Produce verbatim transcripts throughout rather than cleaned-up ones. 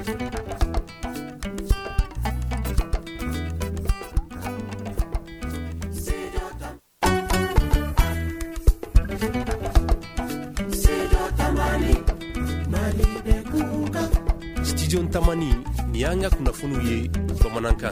Studio Tamani ni an ka kunnafoniw ye bamanankan.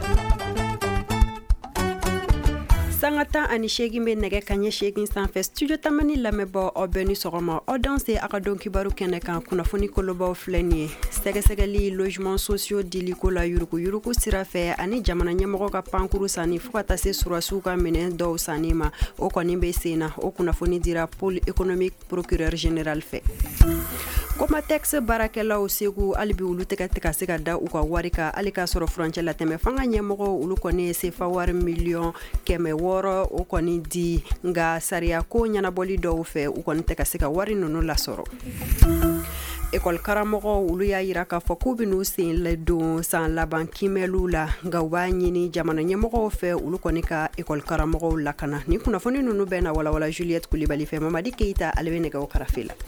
Sanga tan ani seegin bɛ nɛgɛ ka ɲɛ seegin sanfɛ studio Tamani lamɛnbɔ aw bɛɛ ni sɔgɔma aw dan se a ka dɔn kibaru kɛnɛ kan kunnafoni kolobaw filɛ nin ye sɛgɛsɛgɛli logement sociaux dili ko la yurugu yurugu sira fɛ ani jamana ɲɛmɔgɔ ka pankuru sanni fo ka taa se surasiw ka minɛn dɔw sanni ma o kɔni bɛ sen na o kunnafoni dira pôle économique procureur général fɛ. Comatex baarakɛlaw segu hali bi olu tɛgɛ tɛ ka se ka da u ka wari kan hali k'a sɔrɔ furancɛ la tɛmɛ fanga ɲɛmɔgɔ olu kɔni ye sefa wari miliyɔn kɛmɛ wɔɔrɔ o kɔni di nka sariya ko ɲɛnabɔli dɔw fɛ u kɔni tɛ ka se ka wari ninnu lasɔrɔ. École karamɔgɔw olu y'a yira k'a fɔ k'u bɛn'u sen ladon san laban kimɛliw la nka u b'a ɲini jamana ɲɛmɔgɔw fɛ olu kɔni ka école karamɔgɔw lakana ni kunnafoni ninnu bɛɛ na walawala Juliette Kulibali fɛ Mamadi Keita ale bɛ nɛgɛw karafe la.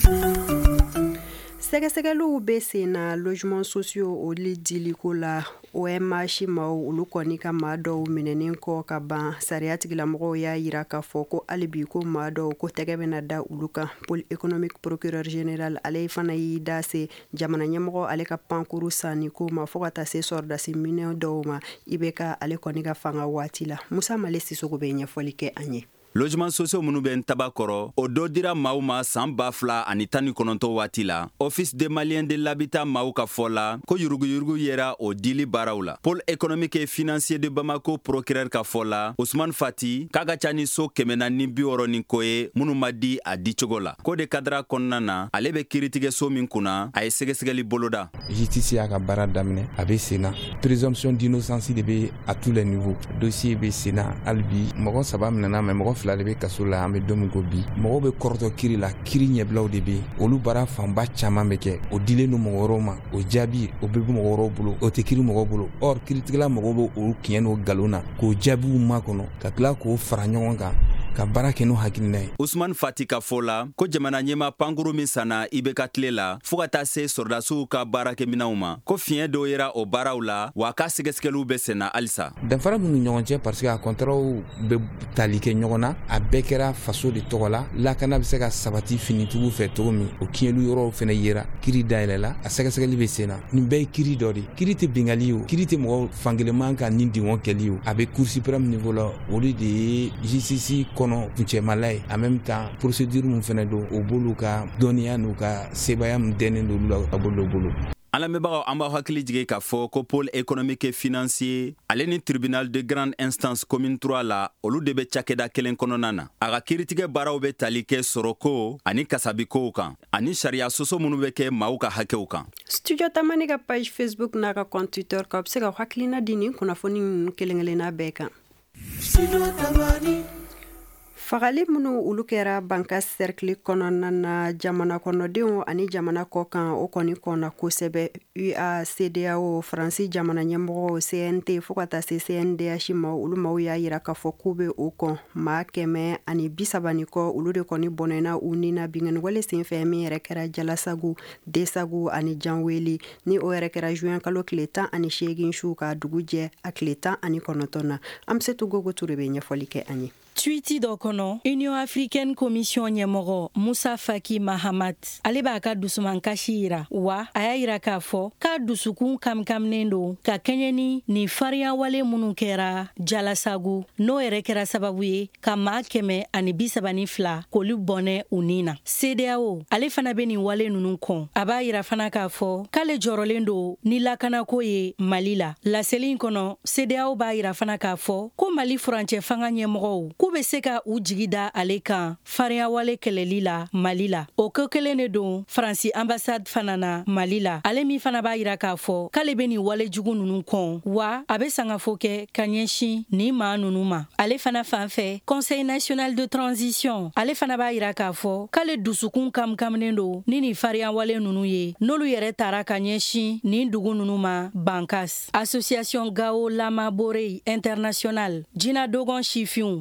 Sɛgɛsɛgɛliw bɛ sen na logement sociaux olu diliko la O M H maaw olu kɔni ka maa dɔw minɛnen kɔ ka ban sariya tigilamɔgɔw y'a yira k'a fɔ ko hali bi ko maa dɔw ko tɛgɛ bɛna da olu kan pôle économique procureur général ale fana y'i da se jamana ɲɛmɔgɔ ale ka pankuru sanni ko ma fo ka taa se sɔrɔdasi minɛn dɔw ma i bɛ ka ale kɔni ka fanga waati la Musa Male Sisoko bɛ ɲɛfɔli kɛ an ye. Logement sociaux minnu bɛ ntaba kɔrɔ o dɔ dira maaw ma san ba fila ani tan ni kɔnɔntɔn waati la office des maliens de l'habitat maaw ka fɔ la ko yuruguyurugu yera o dili baaraw la pôle économique et financier de Bamako procureur ka fɔ la Ousmane Fati k'a ka ca ni so kɛmɛ naani bi wɔɔrɔ ni ko ye minnu ma di a dicogo la ko de kadira kɔnɔna na ale bɛ kiiritigɛ so min kunna a ye sɛgɛsɛgɛli boloda justice y'a ka baara daminɛ a bɛ sen na présomption d'innocence de bɛ à tous les niveaux dossier bɛ sen na hali bi mɔgɔ saba minɛna mɛ mɔgɔ fila de bɛ kaso la an bɛ don min ko bi mɔgɔw bɛ kɔrɔtɔ kiri la kiri ɲɛbilaw de bɛ olu baara fanba caman bɛ kɛ o dilen don mɔgɔ wɛrɛw ma o jaabi o bɛ mɔgɔ wɛrɛw bolo o tɛ kiri mɔgɔw bolo or kiritigɛla mɔgɔw bɛ o tiɲɛ n'o nkalon na k'o jaabiw makɔnɔ ka tila k'o fara ɲɔgɔn kan ka baara kɛ n'o hakilina ye. Ousmane Fati ka fɔ la ko jamana ɲɛma pankuru min sanna I B K tile la fo ka taa se sɔrɔdasiw ka baarakɛminɛnw ma ko fiɲɛ dɔw yera o baaraw la wa ka sɛgɛsɛgɛliw bɛ sen na halisa. Danfara min ni ɲɔgɔn cɛ parce que a contratw bɛ tali kɛ ɲɔgɔn na a bɛɛ kɛra faso de tɔgɔ la lakana bɛ se ka sabati finitigiw fɛ cogo min o kiɲɛlu yɔrɔw fana yera kiri dayɛlɛ la a sɛgɛsɛgɛli bɛ sen na nin bɛɛ ye kiri dɔ de kiri tɛ bingali o kiri tɛ mɔgɔ fankelenman ka nin dingɔn kɛli o a bɛ cour suprême niveau la olu de ye justice kɔnɔ kuncɛmala ye en même temps procédure mun fana don o b'olu ka dɔnniya n'u ka sebaya mun dɛnnen don olu la ka bolo bolo. An lamɛnbagaw an b'aw hakili jigin k'a fɔ ko pôle économique et financier ale ni tribunal de grande instance commune trois la olu de bɛ cakɛda kelen kɔnɔna na a ka kiiritigɛ baaraw bɛ tali kɛ sɔrɔko ani kasabikow kan ani sariya soso minnu bɛ kɛ maaw ka hakɛw kan. Studio Tamani ka page Facebook n'a ka compte Twitter ka bɛ se ka hakilina di nin kunnafoni ninnu kelen-kelenna bɛɛ kan. Studio Tamani fagali minnu olu kɛra banka cercle kɔnɔna na jamana kɔnɔdenw ani jamana kɔkan o kɔni kɔnna kosɛbɛ U A C D A O Faransi jamana ɲɛmɔgɔ C N T fo ka taa se C N D H ma olu maaw y'a yira k'a fɔ k'u bɛ o kɔn maa kɛmɛ ani bi saba ni kɔ olu de kɔni bɔnɛna u ni na binganiwale senfɛ min yɛrɛ kɛra Jalasago Desago ani Janweli ni o yɛrɛ kɛra juin kalo tile tan ani seegin su ka dugu jɛ a tile tan ani kɔnɔntɔn na Amsetu Gogo Ture bɛ ɲɛfɔli kɛ an ye. Tweeti dɔ kɔnɔ Union Africaine Commission ɲɛmɔgɔ Musa Faki Mahamat ale b'a ka dusumankasi yira wa a y'a yira k'a fɔ k'a dusukun kamikaminen don ka kɛɲɛ ni nin farinya wale minnu kɛra Jalasago n'o yɛrɛ kɛra sababu ye ka maa kɛmɛ ani bi saba ni fila k'olu bɔnɛ u ni na. C D A O ale fana bɛ nin wale ninnu kɔn a b'a yira fana k'a fɔ k'ale jɔrɔlen don ni lakanako ye Mali la. Laseli in kɔnɔ C D A O b'a yira fana k'a fɔ ko Mali furancɛ fanga ɲɛmɔgɔw k'u bɛ se ka u jigi da ale kan farinya wale kɛlɛli la Mali la. O ko kelen de don Faransi ambassade fana na Mali la. Ale min fana b'a yira k'a fɔ k'ale bɛ nin wale jugu ninnu kɔn wa a bɛ sangafo kɛ ka ɲɛsin nin maa ninnu ma. Ale fana fan fɛ Conseil national de transition ale fana b'a yira k'a fɔ k'ale dusukun kamikaminen don ni nin farinya wale ninnu ye n'olu yɛrɛ taara ka ɲɛsin nin dugu ninnu ma Bankas. Association Gao Lama Borei International Jina Dogon Sifinw Sine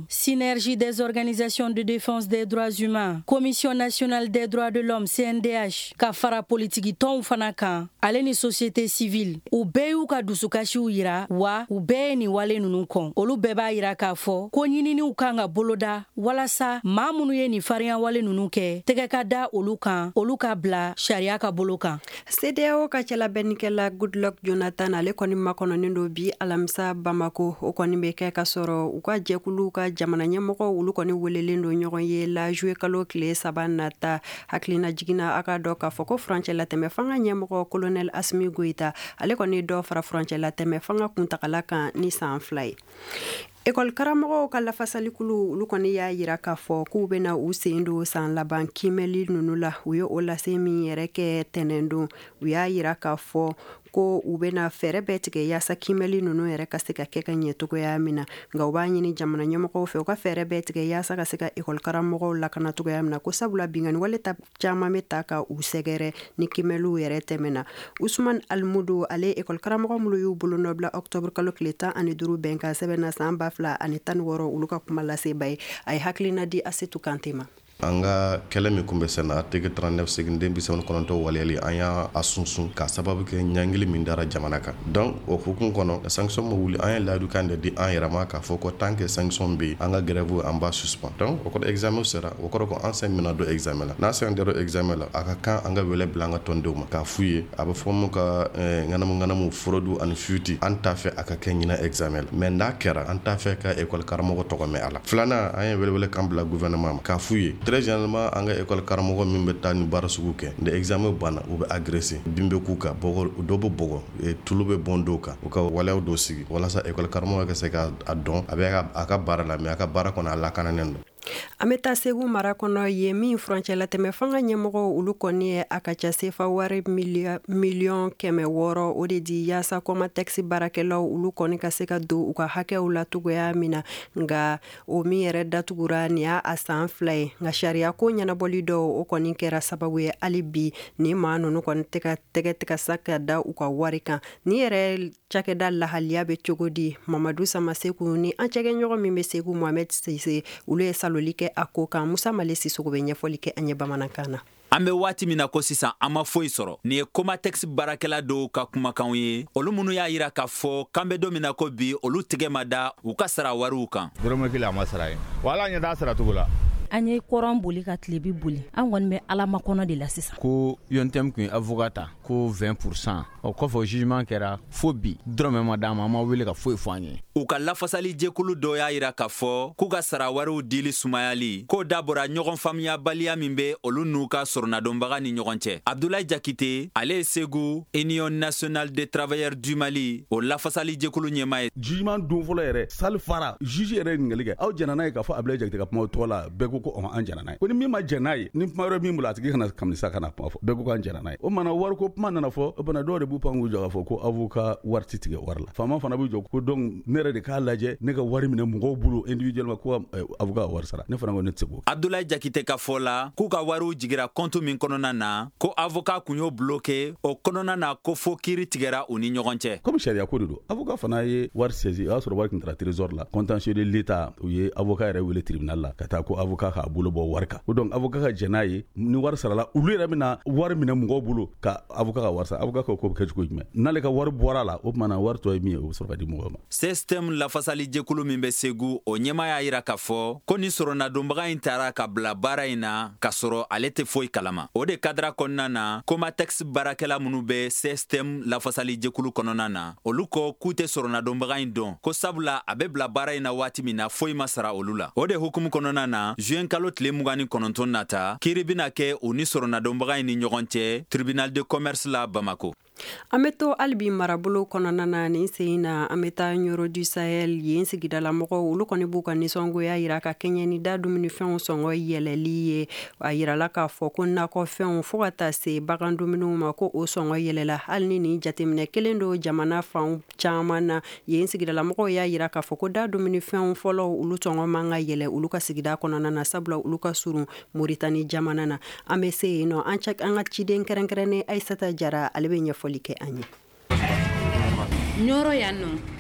synergie des organisations de défense des droits humains, Commission nationale des droits de l'homme C N D H, ka fara politiki tɔnw fana kan, ale ni société civile, u bɛɛ y'u ka dusukasiw yira wa u bɛɛ ni wale nunu kɔn. Olu bɛɛ b'a yira k'a fɔ ko ɲininiw kan ka boloda walasa maa minnu ye ni farinya wale nunu kɛ tɛgɛ ka da olu kan, olu ka bila sariya ka bolo kan. C D A O ka cɛlabɛnnikɛla Goodluck Jonathan ale kɔni makɔnɔnen do bi alamisa Bamako, o kɔni bɛ kɛ ka sɔrɔ u ka jɛkulu ka jamana ɲɛmɔgɔ olu kɔni welelen do ɲɔgɔn ye la juillet kalo tile saba nata. Hakilina jiginna a ka dɔ k'a fɔ ko furancɛ latɛmɛ fanga ɲɛmɔgɔ Colonel Asimi Goita ale kɔni dɔ fara furancɛ latɛmɛ fanga kuntagala kan ni san fila ye. École karamɔgɔw ka lafasalikulu olu kɔni y'a yira k'a fɔ k'u bɛna u sen don san laban kimɛli nunu la. U ye o lase min yɛrɛ kɛ tɛnɛn don. U y'a yira k'a fɔ ko u bɛna fɛɛrɛ bɛɛ tigɛ yaasa kimɛli nunu yɛrɛ ka se ka kɛ ka ɲɛ cogoya min na. Nka u b'a ɲini jamana ɲɛmɔgɔw fɛ u ka fɛɛrɛ bɛɛ tigɛ yaasa ka se ka école karamɔgɔw lakana cogoya min na. Ko sabula bingani wale ta caman bɛ ta ka u sɛgɛrɛ ni kimɛliw yɛrɛ tɛmɛna. Usman Almudu ale école karamɔgɔ minnu y'u bolo nɔ bila octobre kalo tile tan ani duuru bɛn ka sɛbɛnna san ba fila ani tan ni wɔɔrɔ olu ka kuma lase ba ye. A ye hakilina di Asetu Kante ma. An ka kɛlɛ min kun bɛ sen na article trente-neuf segininden bi saba ni kɔnɔntɔn waleyali an y'a a sunsun k'a sababu kɛ ɲangili min dara jamana kan. Donc o hukumu kɔnɔ sanction ma wuli an ye layidukan de di an yɛrɛ ma k'a fɔ ko tant que sanction bɛ yen an ka grève an b'a suspend. Donc o kɔrɔ examen sera o kɔrɔ ko an sen mina don examen la. N'an sen dara examen la a ka kan an ka wele bila an ka tɔndenw ma k'a f'u ye a bɛ fɔ mun ka ŋanamu ŋanamu fraude ani fuite an t'a fɛ a ka kɛ ɲina examen la. Mais n'a kɛra an t'a fɛ ka école karamɔgɔ tɔgɔ mɛn a la. Filanan an ye welewele kan bila gouvernement ma k'a f'u ye très généralement an ka école karamɔgɔ min bɛ taa ni baara sugu kɛ ni examen banna u bɛ agressé bin bɛ k'u kan bɔgɔ dɔ bɛ bɔgɔ tulu bɛ bɔn dɔw kan u ka waleyaw dɔw sigi walasa école karamɔgɔ ka se k'a dɔn a bɛ a ka baara la mais a ka baara kɔnɔ a lakananen don. An bɛ taa Segu mara kɔnɔ ye min furancɛ latɛmɛ fanga ɲɛmɔgɔ olu kɔni ye a ka ca sefa wari miliyɔn kɛmɛ wɔɔrɔ o de di yaasa Comatex baarakɛlaw olu kɔni ka se ka don u ka hakɛw la cogoya min na. Nka o min yɛrɛ datugura nin y'a a san fila ye. Nka sariya ko ɲɛnabɔli dɔw o kɔni kɛra sababu ye hali bi ni maa ninnu kɔni tɛgɛ tɛgɛ tɛgɛ sa ka da u ka wari kan. Ni yɛrɛ cakɛda lahaliya bɛ cogo di? Mamadu Samaseku ni an cɛkɛɲɔgɔn min bɛ Segu Mohamed Sise olu ye saloli kɛ a ko kan. Musa Male Sisoko bɛ ɲɛfɔli kɛ an ye bamanankan na. An bɛ waati min na ko sisan an ma foyi sɔrɔ. Nin ye Comatex baarakɛla dɔw ka kumakanw ye. Olu minnu y'a yira k'a fɔ k'an bɛ don min na ko bi olu tigɛ ma da u ka sara wariw kan. Dɔrɔmɛ kelen a ma sara ye. Wa ala ɲɛ t'a sara cogo la. An ye kɔrɔn boli ka tile bi boli an kɔni bɛ ala makɔnɔ de la sisan. Ko U N T M kun avocat ta ko vingt pour cent o kɔfɛ jugement kɛra fo bi dɔrɔmɛ ma d'a ma an ma wele ka foyi fɔ an ye. U ka lafasali jɛkulu dɔ y'a yira k'a fɔ k'u ka sara wariw dili sumayali k'o dabɔra ɲɔgɔn faamuyabaliya min bɛ olu n'u ka sɔrɔnadonbaga ni ɲɔgɔn cɛ. Abdoulaye Jakite ale ye Segu Union nationale des travailleurs du Mali o lafasali jɛkulu ɲɛmaa ye. Jugement don fɔlɔ yɛrɛ sali fara juge yɛrɛ ɲininkali kɛ aw jɛna n'a ye k'a fɔ Abdoulaye Jakite ka kuma tɔgɔ la bɛɛ ko ko an jɛna n'a ye. Ko ni min ma jɛn n'a ye ni kuma wɛrɛ min bolo a tigi kana kamisa kana kuma fɔ bɛɛ ko k'an jɛna n'a ye. O mana wari ko kuma nana fɔ o bana dɔw de b'u pan k'u jɔ k'a fɔ ko avocat wari ti tigɛ wari la. Faama fana b'u jɔ ko donc ne yɛrɛ de k'a lajɛ ne ka wari minɛ mɔgɔw bolo individuellement ko avocat wari sara ne fana ko ne tɛ se k'o. Abdoulaye Jakite ka fɔ la k'u ka wariw jigira compte min kɔnɔna na ko avocat kun y'o bloqué o kɔnɔna na ko fo kiiri tigɛra u ni ɲɔgɔn cɛ. Comme sariya ko de don avocat fana ye wari saisi o y'a sɔrɔ wari tun taara trésor la contentieux de l'état u ye avocat yɛrɛ wele tribunal la ka taa ko avocat k'a bolo bɔ wari kan ko donc avocat ka jɛn n'a ye ni wari sarala olu yɛrɛ bɛna wari minɛ mɔgɔw bolo ka avocat ka wari sara avocat ko bɛ kɛ cogo jumɛn n'ale ka wari bɔra la o tuma na wari tɔ ye min ye o bɛ sɔrɔ ka di mɔgɔw ma. Système lafasali jɛkulu min bɛ Segu o ɲɛmaa y'a yira k'a fɔ ko ni sɔrɔnadonbaga in taara ka bila baara in na k'a sɔrɔ ale tɛ foyi kalama. O de kadira kɔnɔna na Comatex baarakɛla minnu bɛ système lafasali jɛkulu kɔnɔna na olu ko k'u tɛ sɔrɔnadonbaga in dɔn ko sabula a bɛ bila baara in na waati min na foyi ma sara olu la. O de hukumu kɔnɔna na juin kalo tile mugan ni kɔnɔntɔn nata kiiri bɛna kɛ u ni sɔrɔnadonbaga in ni ɲɔgɔn cɛ tribunal de commerce la Bamako. An bɛ to halibi marabolo kɔnɔna na nin sen na an bɛ taa Ɲoro du Sahel yen sigidalamɔgɔw olu kɔni b'u ka nisɔngoya yira ka kɛɲɛ ni da dumunifɛnw sɔngɔ yɛlɛli ye. A yirala k'a fɔ ko nakɔfɛnw fo ka taa se bagan dumuniw ma ko o sɔngɔ yɛlɛla hali ni nin jateminɛ kelen do jamana fan caman na yen sigidalamɔgɔw y'a yira k'a fɔ ko da dumunifɛnw fɔlɔ olu sɔngɔ man ka yɛlɛ olu ka sigida kɔnɔna na sabula olu ka surun Moritani jamana na. An bɛ se yen nɔ an ka ciden kɛrɛnkɛrɛnnen Aissata Jara ale bɛ ɲɛfɔli kɛ an ye. Ɲoro yan nɔ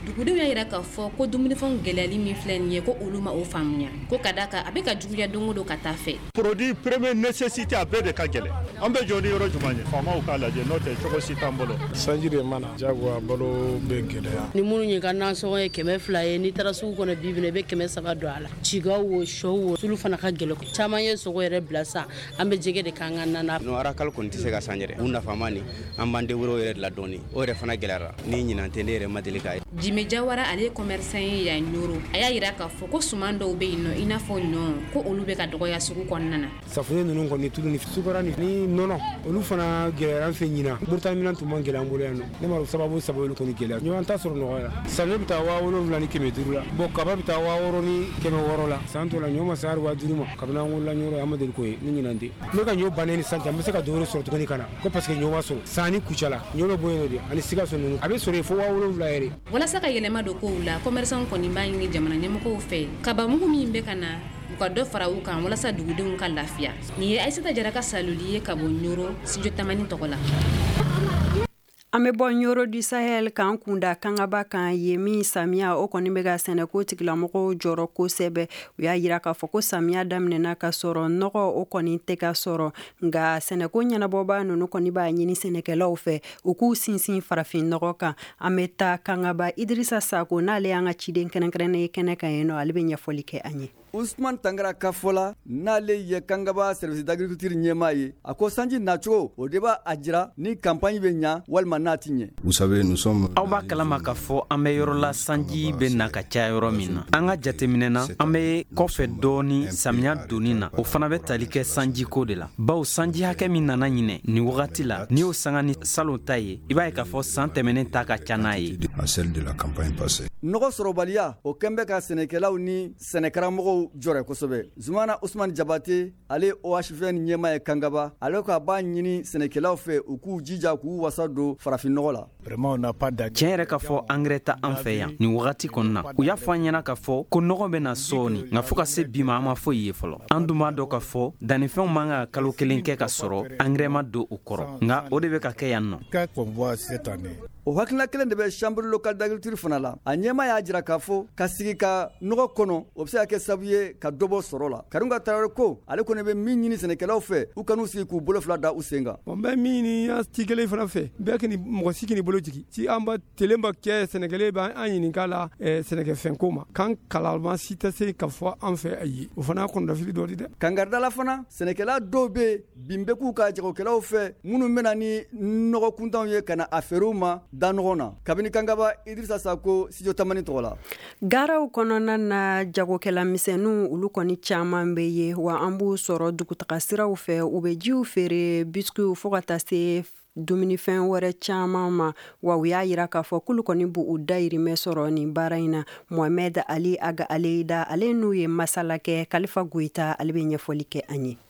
dugudenw y'a yira k'a fɔ ko dumunifɛnw gɛlɛyali min filɛ nin ye ko olu ma o faamuya ko ka da kan a bɛ ka juguya don o don ka taa fɛ. produit premier nécessité a bɛɛ de ka gɛlɛn an bɛ jɔ ni yɔrɔ jumɛn ye faamaw k'a lajɛ n'o tɛ cogo si t'an bolo. sanji de mana jagoya balo bɛ gɛlɛya. ni minnu ye ka nasɔngɔ ye kɛmɛ fila ye n'i taara sugu kɔnɔ bi minɛ i bɛ kɛmɛ saba don a la cigaw wo sɛw wo tulu fana ka gɛlɛn caman ye sogo yɛrɛ bila sa an bɛ jɛgɛ de k'an ka nana. no arakal kɔni tɛ se ka san yɛrɛ u nafama ni an b'an dewuro yɛrɛ de la dɔɔni o yɛrɛ fana gɛlɛyara ni ɲinan tɛ ne yɛrɛ ma deli k'a ye. Jime Jawara ale ye commerçant ye yan Ɲoro a y'a yira k'a fɔ ko suman dɔw bɛ yen nɔ i n'a fɔ ɲɔ ko olu bɛ ka dɔgɔya sugu kɔnɔna na. safunɛ ninnu kɔni tulu ni sukaro ni nɔnɔ olu fana gɛlɛyara an fɛ ɲinan burutaminɛ tun man gɛlɛn an bolo yan nɔ ne ma sababu saba olu kɔni gɛlɛya ɲɔgɔn ta sɔrɔ nɔgɔya la safunɛ bɛ taa waa wolonwula ni kɛmɛ duuru la bon kaba bɛ taa waa wɔɔrɔ ni kɛmɛ wɔɔrɔ la san tɔ la ɲɔ ma se hali waa duuru ma kabini an wolola Ɲoro an ma deli k'o ye ni ɲinan tɛ ne ka ɲɔ bannen ni sisan cɛ an bɛ se ka dɔwɛrɛ sɔrɔ tuguni ka na ko parce que ɲɔ ma sɔrɔ san ni kucala ɲɔ bɛ bɔ yen nɔ de ani sikaso ninnu a bɛ sɔrɔ yen fo waa wolonwula yɛrɛ. walasa ka yɛlɛma don kow la commerçant kɔni b'a ɲini jamana ɲɛmɔgɔw fɛ kaba mugu min bɛ ka na u ka dɔ fara u kan walasa dugudenw ka lafiya. nin ye Aissata Jara ka saloli ye ka bɔ Ɲoro studio Tamani tɔgɔ la. An bɛ bɔ Ɲoro du Sahel kan kunda kangaba kan ye min samiya o kɔni bɛ ka sɛnɛko tigilamɔgɔw jɔrɔ kosɛbɛ u y'a yira k'a fɔ ko samiya daminɛna ka sɔrɔ nɔgɔ o kɔni tɛ ka sɔrɔ nka sɛnɛko ɲɛnabɔba ninnu kɔni b'a ɲini sɛnɛkɛlaw fɛ u k'u sinsin farafin nɔgɔ kan. an bɛ taa kangaba Idrissa Sako n'ale y'an ka ciden kɛrɛnkɛrɛnnen ye kɛnɛ kan yen nɔ ale bɛ ɲɛfɔli kɛ an ye. Ousmane Tangara ka fɔ la n'ale ye kangaba service d'agriculture ɲɛmaa ye a ko sanji nacogo o de b'a a jira ni campagne bɛ ɲa walima n'a ti ɲɛ. Vous savez, nous sommes aw b'a kalama k'a fɔ an bɛ yɔrɔ la sanji bɛ na ka caya yɔrɔ min na an ka jateminɛ na an bɛ kɔfɛ dɔɔni samiya donni na o fana bɛ tali kɛ sanji ko de la bawo sanji hakɛ min nana ɲinɛ nin wagati la n'i y'o sanga ni salon ta ye i b'a ye k'a fɔ san tɛmɛnen ta ka ca n'a ye. à celle de la campagne passée. nɔgɔ sɔrɔbaliya o kɛn bɛ ka sɛnɛkɛlaw ni sɛnɛkaramɔgɔw jɔrɛ kosɛbɛ. Zumana Ousmane Jabate ale O H V N ɲɛmaa ye kangaba ale k'a b'a ɲini sɛnɛkɛlaw fɛ u k'u jija k'u wasa don farafin nɔgɔ la. tiɲɛ yɛrɛ k'a fɔ engrais ta an fɛ yan nin wagati kɔnɔna u y'a fɔ an ɲɛna k'a fɔ ko nɔgɔ bɛ na sɔɔni nka fo ka se bi ma an ma foyi ye fɔlɔ an dun b'a dɔn k'a fɔ dannifɛnw man ka kalo kelen kɛ ka sɔrɔ engrais ma don u kɔrɔ nka o de bɛ ka kɛ yan nɔ. o hakilina kelen de bɛ chambre locale d'agriculture fana la a ɲɛmaa y'a jira k'a fɔ ka sigi ka nɔgɔ kɔnɔ o bɛ se ka kɛ sababu ye ka dɔbɔ sɔrɔ la. Karunga Traoré ko ale kɔni bɛ min ɲini sɛnɛkɛlaw fɛ u kan'u sigi k'u bolo fila da u sen kan. n bɛ min ɲini an ci kelen fana fɛ bɛɛ k'i mɔgɔ si k'i bolo jigi ci an ba telen ba kɛ sɛnɛkɛlen bɛ an ɲininka la sɛnɛkɛfɛnko ma kan kalanma si tɛ se ka fɔ an fɛ a ye o fana kɔnɔdafili dɔ di dɛ. Kangaridala fana sɛnɛkɛla dɔw bɛ bin bɛ k'u ka jagokɛlaw fɛ minnu bɛna ni nɔgɔ kuntanw ye ka na a feerew ma da ɲɔgɔn na kabini kangaba Idrissa Sako studio Tamani tɔgɔ la. Garaw kɔnɔna na jagokɛla misɛnninw olu kɔni caman bɛ ye wa an b'u sɔrɔ dugutaga siraw fɛ u bɛ jiw feere biscuits fo ka taa se dumunifɛn wɛrɛ caman ma wa u y'a yira k'a fɔ k'olu kɔni b'u dayirimɛ sɔrɔ nin baara in na. Mohamed Ali Aga Aleida ale n'u ye masala kɛ Kalifa Goyita ale bɛ ɲɛfɔli kɛ an ye.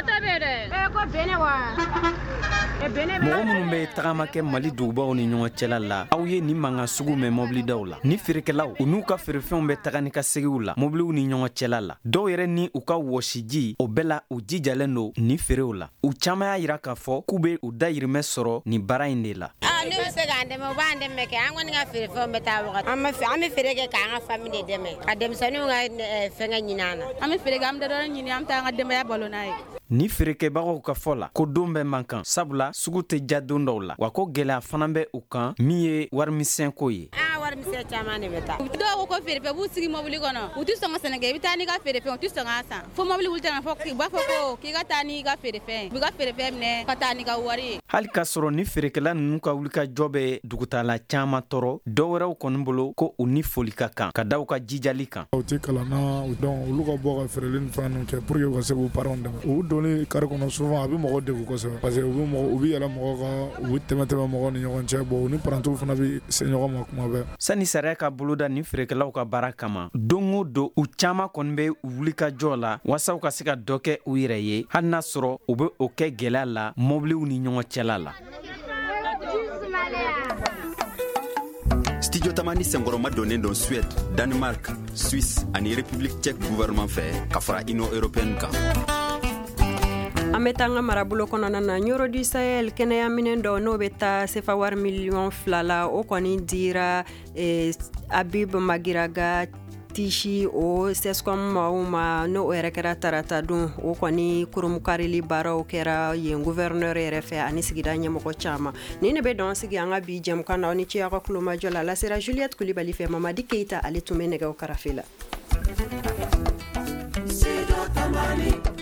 mɔgɔ minnu bɛ tagama kɛ Mali dugubaw ni ɲɔgɔn cɛla la aw ye nin mankan sugu mɛn mɔbilidaw la ni feerekɛlaw u n'u ka feerefɛnw bɛ taga ni ka segiw la mɔbiliw ni ɲɔgɔn cɛla la dɔw yɛrɛ ni u ka wɔsiji o bɛɛ la u jijalen don ni feerew la u caman y'a yira k'a fɔ k'u bɛ u dayirimɛ sɔrɔ nin baara in de la. n'u bɛ se k'an dɛmɛ u b'an dɛmɛ kɛ an kɔni ka feerefɛnw bɛ taa wagati an bɛ feere kɛ k'an ka famille de dɛmɛ ka denmisɛnninw ka fɛngɛ ɲini an na an bɛ feere kɛ an bɛ dɔrɔn ɲini an bɛ taa an ka denbaya balo n'a ye. ni feerekɛbagaw ka fɔ la ko don bɛ man kan sabula sugu tɛ ja don dɔw la wa ko gɛlɛya fana bɛ u kan min ye warimisɛnko ye. warimisɛn caman de bɛ taa dɔw ko ko feerefɛn b'u sigi mobili kɔnɔ u tɛ sɔn ka sɛnɛ kɛ i bɛ taa n'i ka feerefɛn u tɛ sɔn k'a san fo mobili wuli tɛna fɔ u b'a fɔ ko k'i ka taa n'i ka feerefɛn u bɛ ka feerefɛn minɛ ka taa n'i ka wari ye. hali k'a sɔrɔ ni feerekɛla ninnu ka wulikajɔ bɛ dugutala caman tɔɔrɔ dɔw wɛrɛw kɔni bolo ko u ni foli ka kan ka da u ka jijali kan. u tɛ kalan na dɔn olu ka bɔ ka feereli ni fɛn ninnu kɛ pour que u ka se k'u parents dɛmɛ u donni kari kɔnɔ souvent a bɛ mɔgɔ degun kosɛbɛ parce que u bɛ mɔgɔ u bɛ yɛlɛ mɔgɔ kan u bɛ tɛmɛ tɛmɛ mɔgɔ ni ɲɔgɔn cɛ bon u ni parantiw fana bɛ se ɲɔgɔn ma kuma bɛɛ. sani sariya ka boloda ni feerekɛlaw ka baara kama don o don u caman kɔni bɛ wulikajɔ la walasa u ka se ka dɔ kɛ u yɛrɛ ye hali n'a sɔrɔ u bɛ o kɛ gɛlɛya la mɔbiliw ni ɲɔgɔn cɛla la. Studio Tamani senkɔrɔma donnen don Suède, Danemark, Suisse ani République tchèque gouvernement fɛ ka fara Union européenne kan. an bɛ taa an ka marabolo kɔnɔna na ɲoro du sahel kɛnɛya minɛn dɔ n'o bɛ taa sefa wari miliyɔn fila la o kɔni dira eh, Abib Magiraga Tishi o sescom maaw ma n'o yɛrɛ kɛra tarata don o kɔni kurumukarili baaraw kɛra yen gouverneur yɛrɛ fɛ ani sigida ɲɛmɔgɔ caman ni ne bɛ dɔn sigi an ka bi jɛmukan na ni ciya ka kulomajɔ la lasera Juliette Kulibali fɛ Mamadi Keita ale tun bɛ nɛgɛw karafe la.